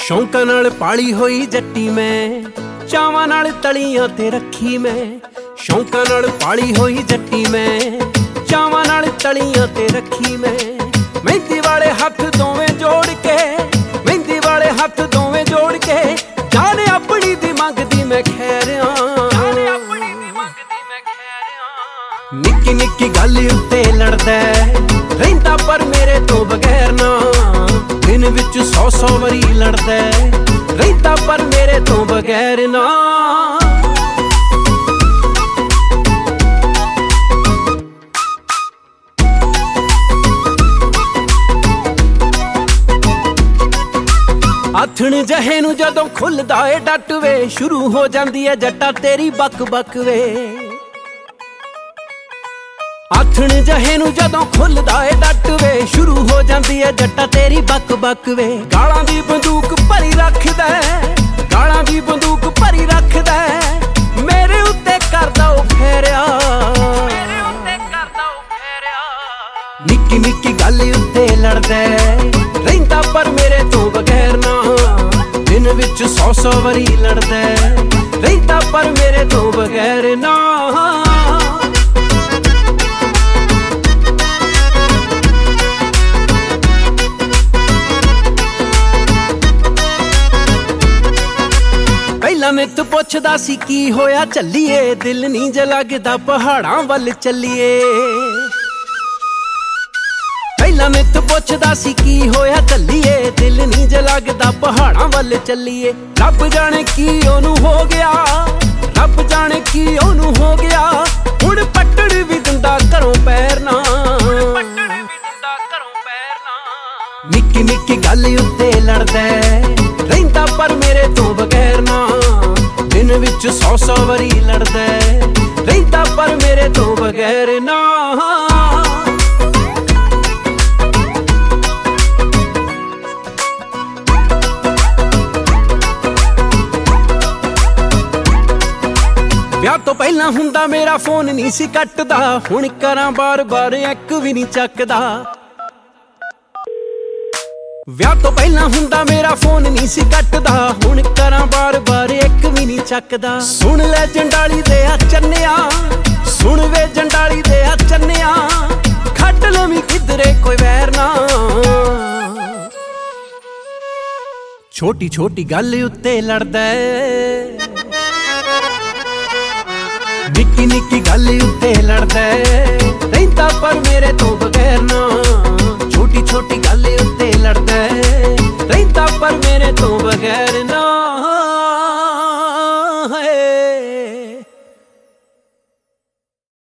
ਸ਼ੌਂਕਾਂ ਨਾਲ ਪਾਲੀ ਹੋਈ ਜੱਟੀ ਮੈਂ, ਚਾਵਾਂ ਨਾਲ ਤਲੀਆਂ ਤੇ ਰੱਖੀ ਮੈਂ। ਸ਼ੌਂਕਾਂ ਨਾਲ ਪਾਲੀ ਹੋਈ ਜੱਟੀ ਮੈਂ, ਚਾਵਾਂ ਨਾਲ ਤਲੀਆਂ ਤੇ ਰੱਖੀ ਮੈਂ। ਮਹਿੰਦੀ ਵਾਲੇ ਹੱਥ ਦੋਵੇਂ ਜੋੜ ਕੇ, ਮਹਿੰਦੀ ਵਾਲੇ ਹੱਥ ਦੋਵੇਂ ਜੋੜ ਕੇ, ਜਾਨ ਆਪਣੀ ਦੀ ਮੰਗਦੀ ਮੈਂ ਖੈਰਿਆਂ। ਨਿੱਕੀ ਨਿੱਕੀ ਗੱਲ ਉੱਤੇ ਲੜਦਾ ਰਹਿੰਦਾ ਪਰ ਮੇਰੇ ਤੋਂ ਬਗੈਰ ਨਾ। ਦਿਨ ਵਿੱਚ 100 ਵਾਰੀ ਲੜਦਾ ਰਹਿੰਦਾ ਪਰ ਮੇਰੇ ਤੋਂ ਬਗੈਰ ਨਾ। ਆਥਣ ਜਹੇ ਨੂੰ ਜਦੋਂ ਖੁੱਲਦਾ ਏ ਡੱਟ ਵੇ, ਸ਼ੁਰੂ ਹੋ ਜਾਂਦੀ ਏ ਜੱਟਾ ਤੇਰੀ ਬੱਕ ਬੱਕ ਵੇ। ਆਥਣ ਜਹੇ ਨੂੰ ਜਦੋਂ ਖੁੱਲਦਾ ਏ ਡੱਟ ਵੇ, ਸ਼ੁਰੂ ਹੋ ਜਾਂਦੀ ਏ ਜੱਟਾ ਤੇਰੀ ਬੱਕ ਬੱਕ ਵੇ। ਗਾਲਾਂ ਦੀ ਬੰਦੂਕ ਭਰੀ ਰੱਖਦਾ, ਗਾਲਾਂ ਦੀ ਬੰਦੂਕ ਭਰੀ ਰੱਖਦਾ, ਮੇਰੇ ਉੱਤੇ ਕਰਦਾ ਉਹ ਫੇਰਿਆ। ਨਿੱਕੀ ਨਿੱਕੀ ਗੱਲ ਉੱਤੇ ਲੜਦਾ ਰਹਿੰਦਾ ਪਰ ਮੇਰੇ ਤੋਂ ਬਗੈਰ ਨਾ। ਦਿਨ ਵਿੱਚ 100 ਵਾਰੀ ਲੜਦਾ ਰਹਿੰਦਾ ਪਰ ਮੇਰੇ ਤੋਂ ਬਗੈਰ ਨਾ। ਪਹਿਲਾਂ ਨਿੱਤ ਪੁੱਛਦਾ ਸੀ ਕੀ ਹੋਇਆ ਚੱਲੀਏ, ਦਿਲ ਨੀ ਜ ਲੱਗਦਾ ਪਹਾੜਾਂ ਵੱਲ ਚੱਲੀਏ। ਪਹਿਲਾਂ ਨਿੱਤ ਪੁੱਛਦਾ ਸੀ ਕੀ ਹੋਇਆ ਚੱਲੀਏ, ਦਿਲ ਨੀ ਜ ਲੱਗਦਾ ਪਹਾੜਾਂ ਵੱਲ ਚੱਲੀਏ। ਰੱਬ ਜਾਣੇ ਕੀ ਉਹਨੂੰ ਹੋ ਗਿਆ, ਰੱਬ ਜਾਣੇ ਕੀ ਉਹਨੂੰ ਹੋ ਗਿਆ। ਹੁਣ ਪੱਟੜ ਵੀ ਦਿੰਦਾ ਘਰੋਂ ਪੈਰ ਨਾ। ਨਿੱਕੀ ਨਿੱਕੀ ਗੱਲ ਉੱਤੇ ਲੜਦਾ ਰਹਿੰਦਾ ਪਰ ਮੇਰੇ ਤੋਂ ਬਗੈਰ ਨਾ। ਦਿਨ ਵਿੱਚ 100 ਵਾਰੀ ਲੜਦਾ ਰਹਿੰਦਾ ਪਰ ਮੇਰੇ ਤੋਂ ਬਗੈਰ ਨਾ। ਵਿਆਹ ਤੋਂ ਪਹਿਲਾਂ ਹੁੰਦਾ ਮੇਰਾ ਫੋਨ ਨਹੀਂ ਸੀ ਕੱਟਦਾ, ਹੁਣ ਕਰਾਂ ਬਾਰ-ਬਾਰ ਇੱਕ ਵੀ ਨਹੀਂ ਚੱਕਦਾ। ਵਿਆਹ ਤੋਂ ਪਹਿਲਾਂ ਹੁੰਦਾ ਮੇਰਾ ਫੋਨ ਨਹੀਂ ਸੀ ਕੱਟਦਾ, ਹੁਣ ਕਰਾਂ ਬਾਰ-ਬਾਰ ਇੱਕ ਵੀ ਨਹੀਂ ਚੱਕਦਾ। ਸੁਣ ਲੈ ਜੰਡਾਲੀ ਦੇ ਆ ਚੰਨਿਆ, ਸੁਣ ਵੇ ਜੰਡਾਲੀ ਦੇ ਆ ਚੰਨਿਆ, ਖੱਟ ਲਵੀਂ ਕਿਧਰੇ ਕੋਈ ਵੈਰ ਨਾ। ਛੋਟੀ ਛੋਟੀ ਗੱਲ ਉੱਤੇ ਲੜਦਾ, ਨਿੱਕੀ ਨਿੱਕੀ ਗੱਲ ਉੱਤੇ ਲੜਦਾ ਰਹਿੰਦਾ ਪਰ ਮੇਰੇ ਤੋਂ ਬਗੈਰ ਨਾ। ਛੋਟੀ ਛੋਟੀ ਗੱਲ ਉੱਤੇ ਲੜਦਾ